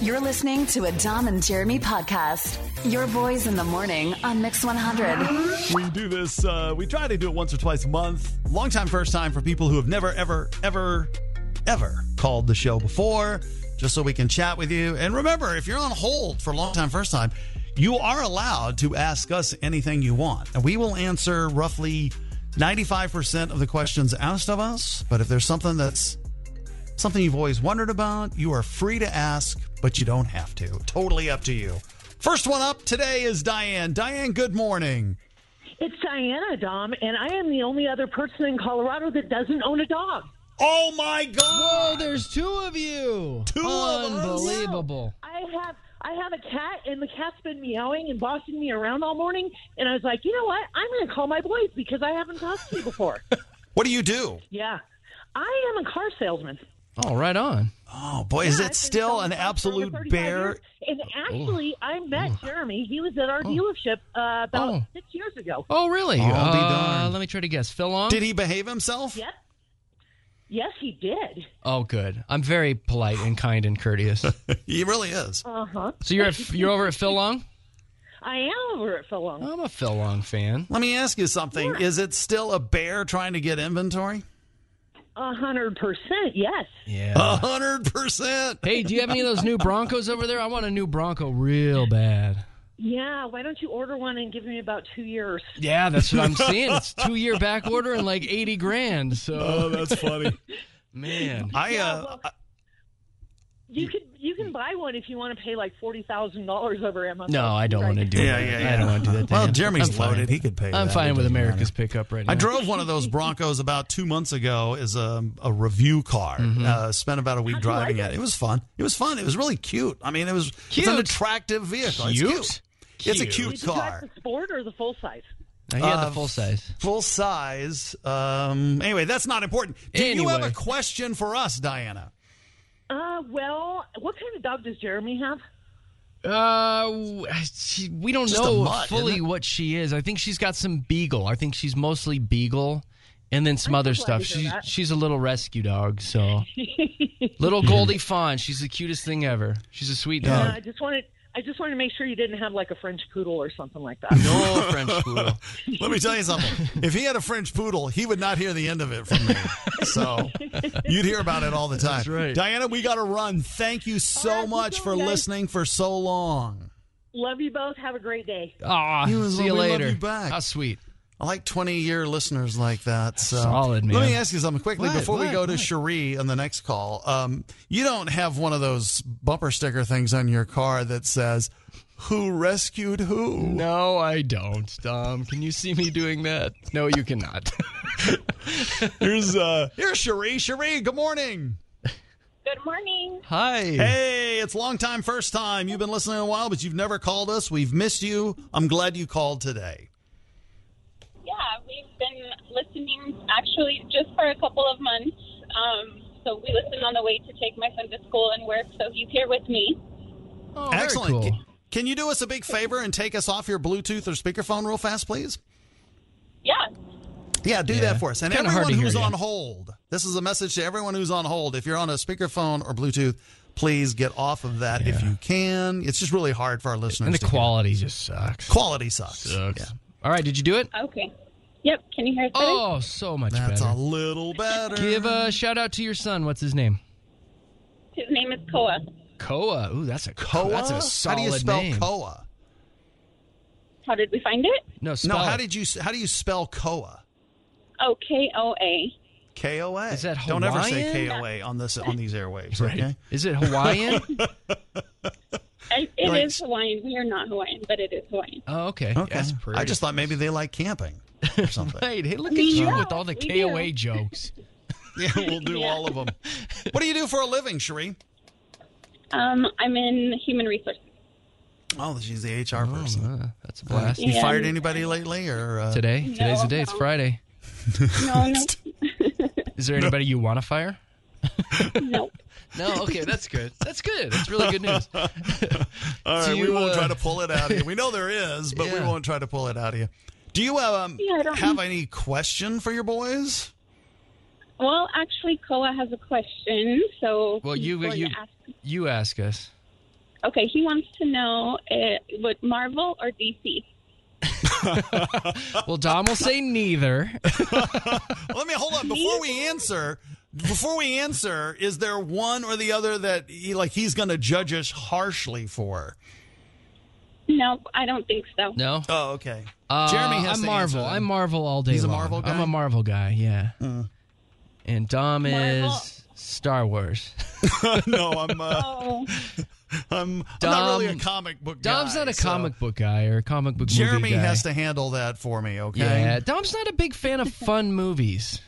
You're listening to a Dom and Jeremy podcast. Your boys in the morning on Mix 100. We do this, we try to do it once or twice a month. Long time, first time for people who have never, ever called the show before, just so we can chat with you. And remember, if you're on hold for a long time, first time, you are allowed to ask us anything you want. And we will answer roughly 95% of the questions asked of us. But if there's something you've always wondered about, you are free to ask, but you don't have to. Totally up to you. First one up today is Diane. Diane, good morning. It's Diana, Dom, and I am the only other person in Colorado that doesn't own a dog. Oh, my God. Whoa, there's two of you. Two of us? Unbelievable. I have a cat, and the cat's been meowing and bossing me around all morning, and I was like, you know what? I'm going to call my boys because I haven't talked to you before. What do you do? Yeah. I am a car salesman. Oh, right on. Oh, boy, is it still an absolute bear? And actually, I met Jeremy. He was at our dealership about 6 years ago. Oh, really? I'll be darned. Let me try to guess. Phil Long? Did he behave himself? Yep. Yes, he did. Oh, good. I'm very polite and kind and courteous. He really is. Uh-huh. So you're over at Phil Long? I am over at Phil Long. I'm a Phil Long fan. Let me ask you something. Yeah. Is it still a bear trying to get inventory? 100%, yes. Yeah. 100%. Hey, do you have any of those new Broncos over there? I want a new Bronco real bad. Yeah, why don't you order one and give me about 2 years? Yeah, that's what I'm seeing. It's 2-year back order and like $80,000. So. Oh, that's funny. Man. You can buy one if you want to pay like $40,000 over Amazon. No, I don't want to do that. Yeah. I don't want to do that. Well, Dan. Jeremy's I'm fine. loaded. He could pay I'm that. fine It with doesn't America's matter. pickup right now. I drove one of those Broncos about 2 months ago as a review car. Spent about a week driving it. It was fun. It was really cute. I mean, it's an attractive vehicle. Cute? It's cute. It's a cute Did you drive car. the sport or the full size? He had the full size. Full size. Anyway, that's not important. Do you have a Anyway. question for us, Diana? Well, what kind of dog does Jeremy have? We don't Just a know mutt, fully isn't it? what she is. I think she's got some beagle. I think she's mostly beagle, and then some I'm other so glad stuff. to hear that. She's a little rescue dog, so little Goldie Fawn. She's the cutest thing ever. She's a sweet dog. I just wanted to make sure you didn't have like a French poodle or something like that. No French poodle. Let me tell you something. If he had a French poodle, he would not hear the end of it from me. So you'd hear about it all the time. That's right. Diana, we got to run. Thank you so All right, much keep for going, guys. listening for so long. Love you both. Have a great day. Aw, You as see you well. We love later. you back. How sweet. I like 20-year listeners like that. So. Solid, man. Let me ask you something quickly before we go to What? Cherie on the next call. You don't have one of those bumper sticker things on your car that says, "Who rescued who?" No, I don't, Dom. Can you see me doing that? No, you cannot. Here's Cherie. Cherie, good morning. Good morning. Hi. Hey, it's long time, first time. You've been listening a while, but you've never called us. We've missed you. I'm glad you called today. Yeah, we've been listening actually just for a couple of months. So we listen on the way to take my son to school and work, so he's here with me. Oh, very Excellent. cool. Can you do us a big favor and take us off your Bluetooth or speakerphone real fast, please? Yeah. Yeah, do that for us. And Kinda hard everyone to who's hear you. on hold, this is a message to everyone who's on hold. If you're on a speakerphone or Bluetooth, please get off of that if you can. It's just really hard for our listeners And the to hear. quality just sucks. Quality sucks. Yeah. All right, did you do it? Okay. Yep. Can you hear us better? Oh, so much That's better. a little better. Give a shout out to your son. What's his name? His name is Koa. Koa. Ooh, that's a Koa? That's a solid How do you spell name. Koa? How did we find it? No, spell No, how it. do you spell Koa? Oh, Koa. K-O-A. Is that Don't ever say Hawaiian? K-O-A on these airwaves, Right. okay? Is it Hawaiian? It Like- is Hawaiian. We are not Hawaiian, but it is Hawaiian. Oh, okay. Okay. That's pretty. I just thought maybe they like camping or something. Right. Hey, look at you Yeah, with all the we KOA do. jokes. Yeah, we'll do all of them. What do you do for a living, Cherie? I'm in human resources. Oh, she's the HR person. That's a blast. You Yeah. fired anybody lately, or Today? Today's the day. It's no. Friday. No. Is there anybody you want to fire? Nope. No? Okay, that's good. That's good. That's really good news. All right, Do we you, won't try to pull it out of you. We know there is, but we Yeah. won't try to pull it out of you. Do you I don't- have any question for your boys? Well, actually, Koa has a question, so Well, he's going to ask. you ask us. Okay, he wants to know what Marvel or DC. Well, Dom will say neither. Let me hold on before we answer. Is there one or the other that he's going to judge us harshly for? No, I don't think so. No? Oh, okay. Jeremy has I'm to Marvel. answer. I'm Marvel all day He's a long. Marvel guy? I'm a Marvel guy, yeah. And Dom Marvel. is Star Wars. No, Oh, I'm not really a comic book guy. Dom's not a so comic book guy or a comic book Jeremy movie guy. has to handle that for me, okay? Yeah, Dom's not a big fan of fun movies.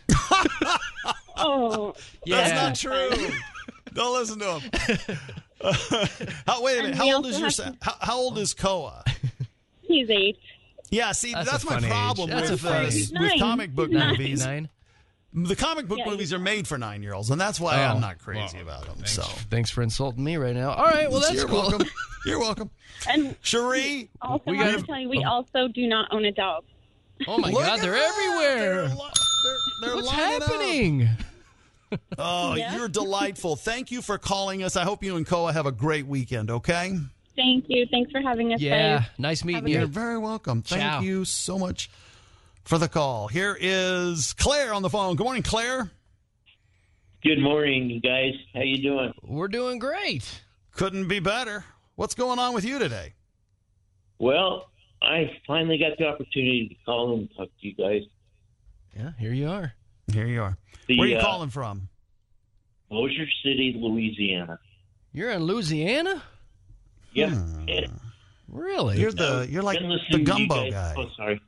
oh, That's Yeah. not true. Don't listen to him. Wait a minute. And How we old also is your have son? How old is Koa? he's 8. Yeah, see, That's that's a my fun age. problem That's a with fun age. He's with 9. comic book He's 9. movies. 9? The comic book Yeah, movies are made for 9-year-olds, and that's why Oh. I'm not crazy about them. So Thanks for insulting me right now. All right, well, that's you're cool. welcome. You're welcome. And Cherie, also, We I want got- to tell you, we also do not own a dog. Oh, my look God, at they're that. everywhere. They're What's lining up. happening? Oh, Yeah. you're delightful. Thank you for calling us. I hope you and Koa have a great weekend, okay? Thank you. Thanks for having us. Yeah, guys. nice meeting Have a You're you. very welcome. Thank Ciao. you so much for the call. Here is Claire on the phone. Good morning, Claire. Good morning, you guys. How you doing? We're doing great. Couldn't be better. What's going on with you today? Well, I finally got the opportunity to call and talk to you guys. Yeah, here you are. Here you are. The, Where are you calling from? Bossier City, Louisiana. You're in Louisiana? Yep. Hmm. And Really? You're like been the listening to you gumbo guys- guy. Oh, sorry.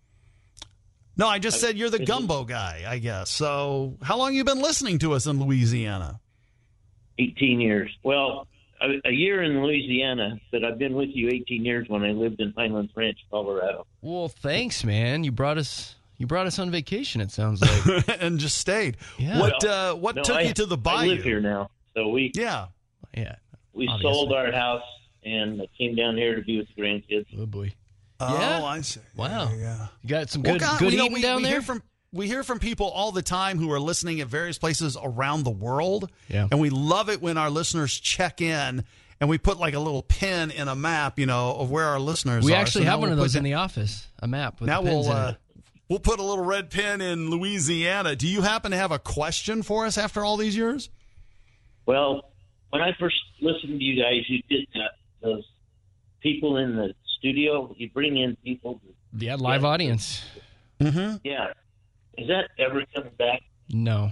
No, I just said you're the gumbo guy, I guess. So how long you been listening to us in Louisiana? 18 years. Well, a year in Louisiana, but I've been with you 18 years when I lived in Highlands Ranch, Colorado. Well, thanks, man. You brought us on vacation, it sounds like. And just stayed. Yeah. What No, took you to the bayou? I live here now. So we Yeah. Yeah. we obviously. sold our house and came down here to be with the grandkids. Oh, boy. Oh, Yeah? I see. Wow. Yeah. You got some Well, good, God, good we know eating down there? We hear from people all the time who are listening at various places around the world. Yeah. And we love it when our listeners check in and we put like a little pin in a map, of where our listeners are. We actually So have now one of we'll those put in the office, a map with Now the pins in we'll it. we'll put a little red pin in Louisiana. Do you happen to have a question for us after all these years? Well, when I first listened to you guys, you did those people in the studio. You bring in people. Yeah, live audience. Yeah. Is that ever coming back? No.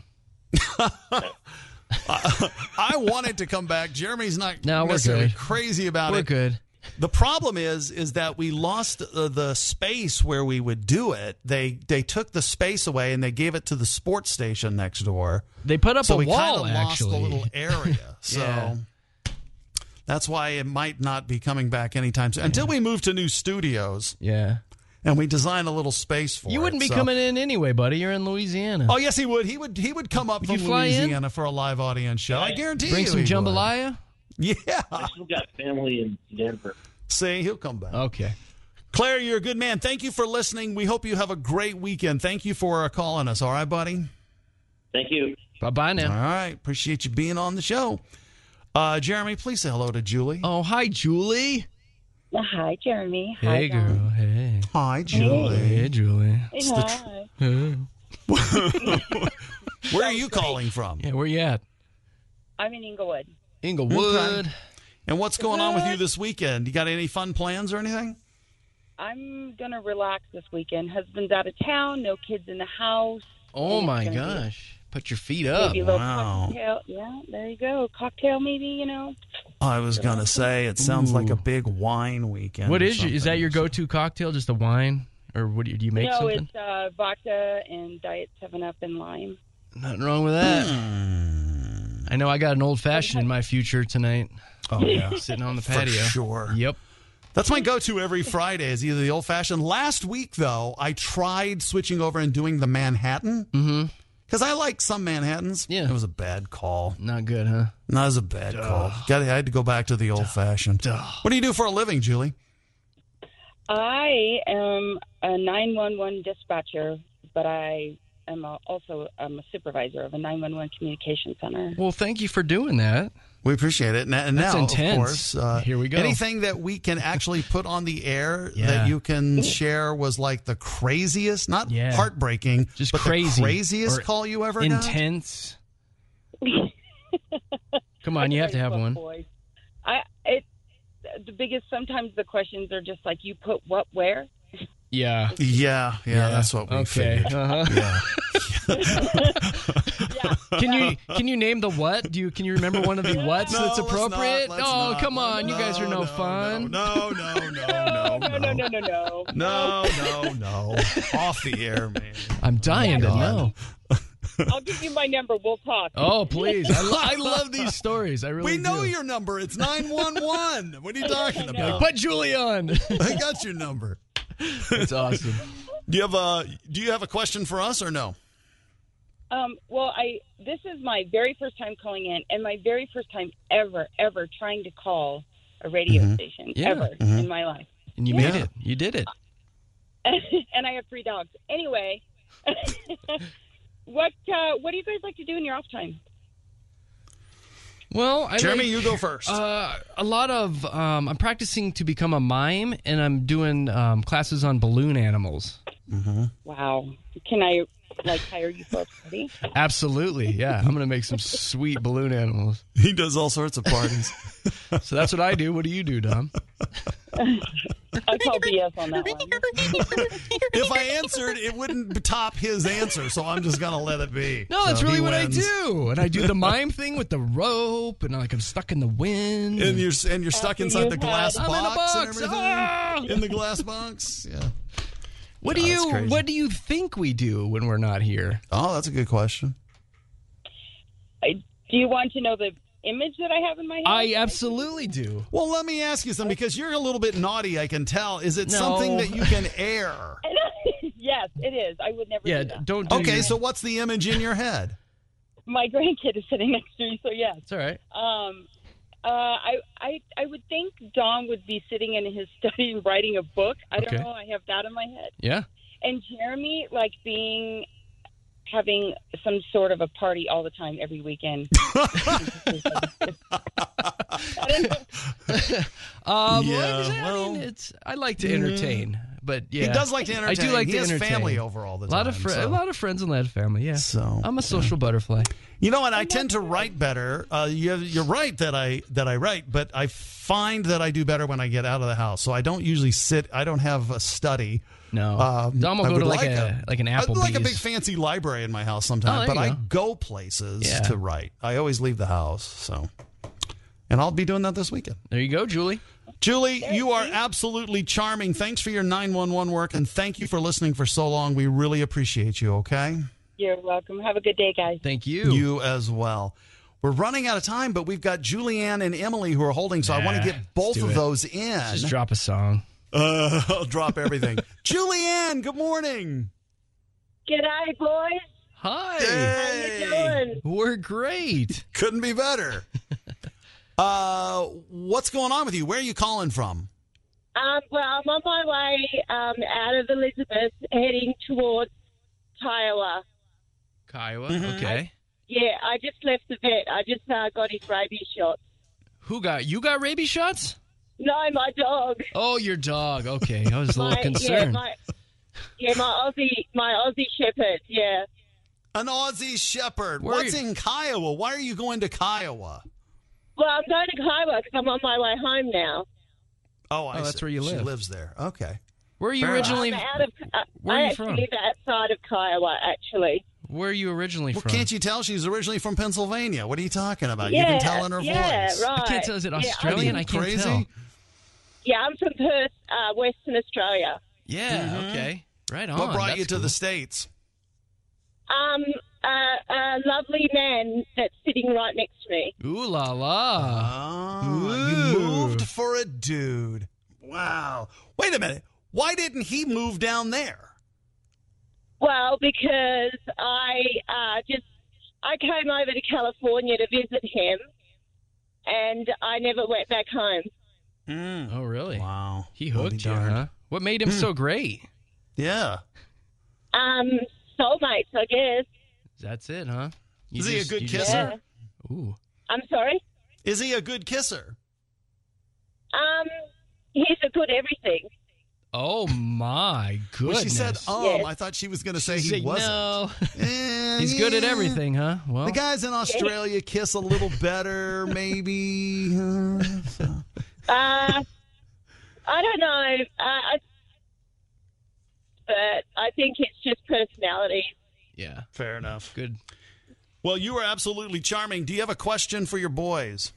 I want it to come back. Jeremy's not No, we're necessarily good. crazy about We're it. good. The problem is that we lost the space where we would do it. They took the space away and they gave it to the sports station next door. They put up So a we kind wall, of lost actually. the little area. So Yeah. that's why it might not be coming back anytime soon until we move to new studios Yeah. and we design a little space for it. You wouldn't be So- coming in anyway, buddy. You're in Louisiana. Oh yes, he would. He would come up Would from you fly in? Louisiana for a live audience show. I guarantee Bring you. some he would. jambalaya? Yeah. I still got family in Denver. See, he'll come back. Okay. Claire, you're a good man. Thank you for listening. We hope you have a great weekend. Thank you for calling us. All right, buddy? Thank you. Bye-bye All now. right. Appreciate you being on the show. Jeremy, please say hello to Julie. Oh, hi, Julie. Hi, Jeremy. Hey, girl. Hey. Hi, Julie. Hey, Julie. Hi. Hey. Where are you calling from? Yeah, where you at? I'm in Inglewood. Inglewood. And what's going on with you this weekend? You got any fun plans or anything? I'm going to relax this weekend. Husband's out of town, no kids in the house. Oh, And my it's gonna be gosh. Put your feet up. Maybe a little Wow. cocktail. Yeah, there you go. Cocktail, maybe, I was going to say, it sounds like a Ooh. big wine weekend. What or is that your something. go-to cocktail? Just a wine? Or what do you make no, something? it's vodka and Diet 7-Up and lime. Nothing wrong with that. I know I got an old-fashioned in my future tonight. Oh, yeah. Sitting on the For patio. sure. Yep. That's my go-to every Friday is either the old-fashioned. Last week, though, I tried switching over and doing the Manhattan. Mm-hmm. Because I like some Manhattans. Yeah. It was a bad call. Not good, huh? No, it was a bad call. I had to go back to the old-fashioned. What do you do for a living, Julie? I am a 911 dispatcher, but I am also a supervisor of a 911 communication center. Well, thank you for doing that. We appreciate it. And That's now, intense. of course, Here we go. Anything that we can actually put on the air Yeah. that you can share was like the craziest, not heartbreaking, just but crazy, the craziest or call you ever got? intense. Come on, you have to have one. Boys. The biggest. Sometimes the questions are just like, you put what where. Yeah. Yeah, that's what we figured. Uh-huh. Yeah. Can you name the what? Can you remember one of the what's No, that's let's appropriate? not. Oh, come on, you guys are no fun. No. No. Off the air, man. I'm dying to know. I'll give you my number. We'll talk. Oh, please. I love these stories. I really We know do. your number. It's 911. What are you talking about? Put Julie on. I got your number. That's awesome. Do you have a question for us or no? Well, this is my very first time calling in, and my very first time ever trying to call a radio station in my life. And you made it. You did it. And I have 3 dogs. Anyway, what do you guys like to do in your off time? Well, Jeremy, you go first. A lot of I'm practicing to become a mime, and I'm doing classes on balloon animals. Mm-hmm. Wow. Can I hire you for a party? Absolutely, yeah. I'm gonna make some sweet balloon animals. He does all sorts of parties. So that's what I do. What do you do, Dom? I call BS on that one. If I answered, it wouldn't top his answer, so I'm just gonna let it be. No, that's So really he what wins. I do. And I do the mime thing with the rope, and I'm stuck in the wind. And you're stuck inside the glass I'm in a box and box. everything. Ah! In the glass box, yeah. What that's do you think we do when we're not here? Oh, that's a good question. Do you want to know the image that I have in my head? I absolutely do. Well, let me ask you something, because you're a little bit naughty, I can tell. Is it No. something that you can air? Yes, it is. I would never do that. don't do Okay, your- so what's the image in your head? My grandkid is sitting next to me, so yes. It's all right. I would think Dom would be sitting in his study writing a book. I don't Okay. know. I have that in my head. Yeah. And Jeremy, having some sort of a party all the time every weekend. I don't know. I like to entertain, but yeah, He does like to entertain. I do like he to has entertain. family over all the A time. lot of so. a lot of friends and a lot of family. Yeah, So, I'm a social butterfly. You know what? I tend to write better. You're right that I write, but I find that I do better when I get out of the house. So I don't usually sit. I don't have a study. No, Dom will I go would to like a an I'd Applebee's. like a big fancy library in my house sometimes, Oh, there but you I go. go places Yeah. to write. I always leave the house, so. And I'll be doing that this weekend. There you go, Julie. Julie, you are absolutely charming. Thanks for your 911 work, and thank you for listening for so long. We really appreciate you, okay? You're welcome. Have a good day, guys. Thank you. You as well. We're running out of time, but we've got Julianne and Emily who are holding, so I want to Nah, get both let's do of it. those in. Just drop a song. I'll drop everything. Julianne, good morning. G'day, boys. Hi. How you doing? We're great. Couldn't be better. What's going on with you? Where are you calling from? Well, I'm on my way out of Elizabeth, heading towards Kiowa. Kiowa. Mm-hmm. Okay. Yeah, I just left the vet. I just got his rabies shot. You got rabies shots? No, my dog. Oh, your dog. Okay, I was a little concerned. my Aussie Shepherd. Yeah. An Aussie Shepherd. Where are What's you- in Kiowa? Why are you going to Kiowa? Well, I'm going to Kiowa because I'm on my way home now. Oh, I that's see. where you She live. lives there. Okay. Where are you Fair enough. originally? I'm out of. Where are I you actually from? live outside of Kiowa, actually. Where are you originally Well, from? can't you tell she's originally from Pennsylvania? What are you talking about? You can tell in her voice. Right. I can't tell. Is it Yeah, Australian? Are I you can't crazy? tell. Yeah, I'm from Perth, Western Australia. Yeah. Okay. Right on. What brought you That's to cool. the States? A lovely man that's sitting right next to me. Ooh la la. You Ooh. moved for a dude. Wow. Wait a minute. Why didn't he move down there? Well, because I came over to California to visit him, and I never went back home. Oh really? Wow. He Well, hooked you, darned. huh? What made him so great? Yeah. Soulmates, I guess. That's it, huh? Is he a good you kisser? Yeah. Ooh. I'm sorry? Is he a good kisser? He's a good everything. Oh, my goodness. When she said, Yes. I thought she was going to say he Said, wasn't. no. Eh, He's good at yeah. everything, huh? Well, The guys in Australia kiss a little better, maybe. I don't know. But I think it's just personality. yeah. Fair enough. Good. Well, you are absolutely charming. Do you have a question for your boys?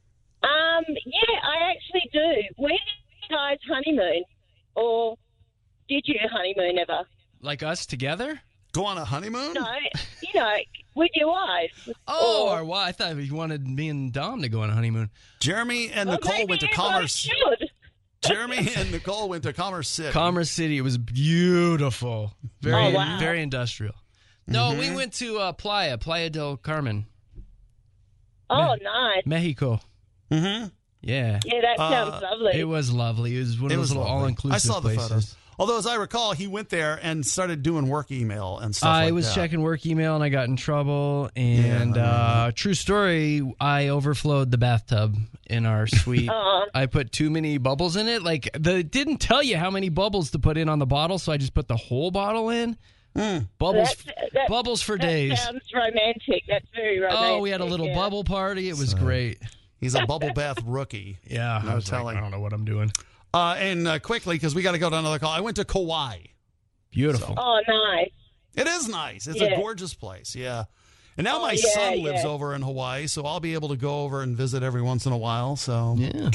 Yeah, I actually do. Where did you guys honeymoon? Or did you honeymoon ever? Like us together? Go on a honeymoon? No, with your wives. Oh, Or- or why? I thought you wanted me and Dom to go on a honeymoon. Jeremy and Well, Nicole maybe went to you Commerce. guys should. Jeremy and Nicole went to Commerce City. Commerce City. It was beautiful. Very, Oh, wow. very industrial. No, we went to Playa del Carmen, Oh, nice. Mexico. Mm-hmm. Yeah. Yeah, that sounds lovely. It was lovely. It was one of It those was little lovely. all-inclusive I saw the places. photos. Although, as I recall, he went there and started doing work email and stuff like I was that. checking work email and I got in trouble. And true story, I overflowed the bathtub in our suite. I put too many bubbles in it. Like, it didn't tell you how many bubbles to put in on the bottle, so I just put the whole bottle in. Bubbles, bubbles for days. That sounds romantic. That's very romantic. Oh, we had a little bubble party. It was great. He's a bubble bath rookie. Yeah, No I was telling. like, I don't know what I'm doing. And quickly, because we got to go to another call, I went to Kauai. Beautiful. Oh, nice. It is nice. It's Yeah. a gorgeous place, yeah. And now my yeah, son lives yeah. over in Hawaii, so I'll be able to go over and visit every once in a while. So, Yeah.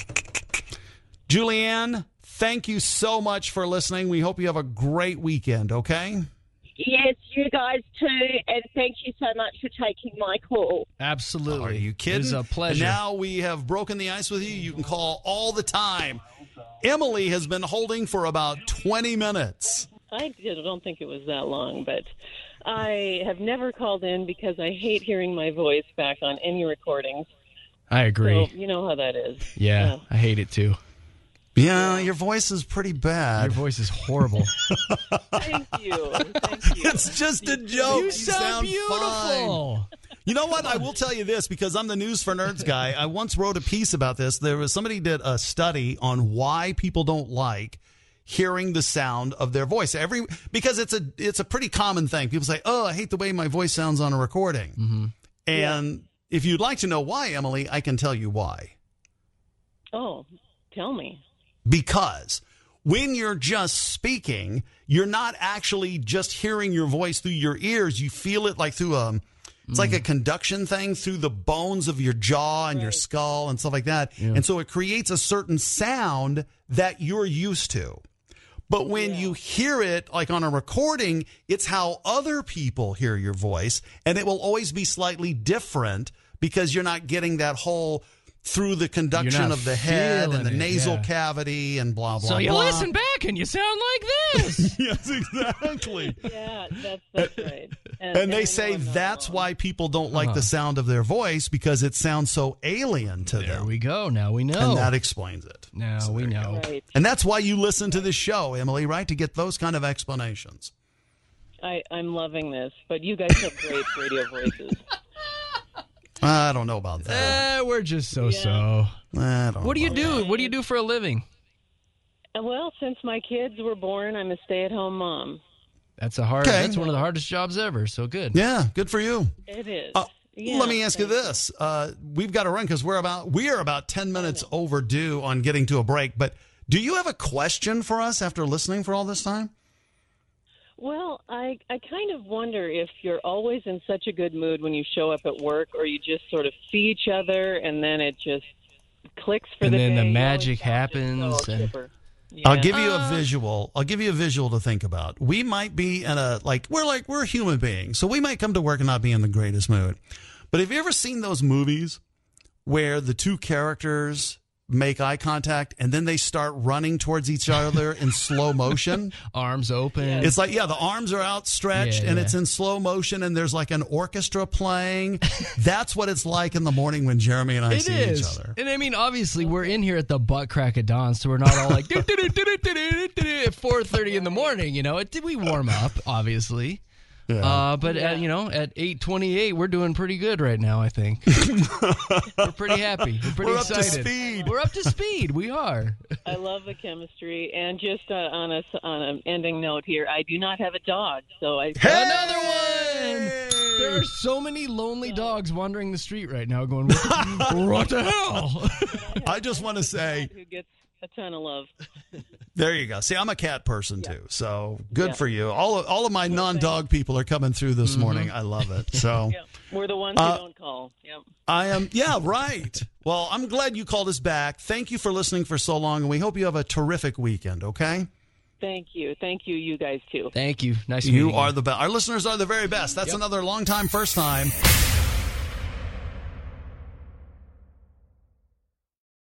Julianne, thank you so much for listening. We hope you have a great weekend, okay? Yes, you guys too, and thank you so much for taking my call. Absolutely. Are you kidding? It was a pleasure. And now we have broken the ice with you. You can call all the time. Emily has been holding for about 20 minutes. I don't think it was that long, but I have never called in because I hate hearing my voice back on any recordings. I agree. So you know how that is. Yeah, I hate it too. Yeah, your voice is pretty bad. Your voice is horrible. Thank you. Thank you. It's just a joke. You sound beautiful. Fine. You know what? I will tell you this because I'm the News for Nerds guy. I once wrote a piece about this. Somebody did a study on why people don't like hearing the sound of their voice. Because it's a pretty common thing. People say, "Oh, I hate the way my voice sounds on a recording." Mm-hmm. And if you'd like to know why, Emily, I can tell you why. Oh, tell me. Because when you're just speaking, you're not actually just hearing your voice through your ears. You feel it like through it's like a conduction thing through the bones of your jaw and your skull and stuff like that. Yeah. And so it creates a certain sound that you're used to. But when you hear it like on a recording, it's how other people hear your voice. And it will always be slightly different because you're not getting that whole through the conduction of the head and the nasal cavity and blah, blah, so you blah. listen back and you sound like this. Yes, exactly. Yeah, that's right. And they say that's why people don't like the sound of their voice because it sounds so alien to them. There we go. Now we know. And that explains it. Now we know. Right. And that's why you listen to this show, Emily, right? To get those kind of explanations. I'm loving this, but you guys have great radio voices. I don't know about that. We're just so-so. I don't What do you know. do? What do you do for a living? Well, since my kids were born, I'm a stay-at-home mom. That's one of the hardest jobs ever. So good. Yeah, good for you. It is. Let me ask you this. We've got to run because we are about 10 minutes overdue on getting to a break. But do you have a question for us after listening for all this time? Well, I kind of wonder if you're always in such a good mood when you show up at work, or you just sort of see each other and then it just clicks for the day. And then the magic happens. Yeah. I'll give you a visual. I'll give you a visual to think about. We might be in we're human beings, so we might come to work and not be in the greatest mood. But have you ever seen those movies where the two characters make eye contact and then they start running towards each other in slow motion? Arms open. Yeah. It's like, the arms are outstretched and it's in slow motion and there's like an orchestra playing. That's what it's like in the morning when Jeremy and I see each other. And I mean, obviously, we're in here at the butt crack of dawn, so we're not all like at 4:30 in the morning. You know, we warm up, obviously. Yeah. But at 8:28, we're doing pretty good right now. I think we're pretty happy. We're pretty excited. Up to speed. We're up to speed. We are. I love the chemistry. And just on an ending note here, I do not have a dog, so I another one. There are so many lonely dogs wandering the street right now, going, "What the hell?" I just want to say, who gets a ton of love. There you go. See, I'm a cat person too, so good for you. All of my non-dog people are coming through this morning. I love it. So we're the ones who don't call. Yep. I am. Yeah, right. Well, I'm glad you called us back. Thank you for listening for so long, and we hope you have a terrific weekend. Okay. Thank you. Thank you. You guys too. Thank you. Nice meeting you. You are the best. Our listeners are the very best. That's another long time, first time.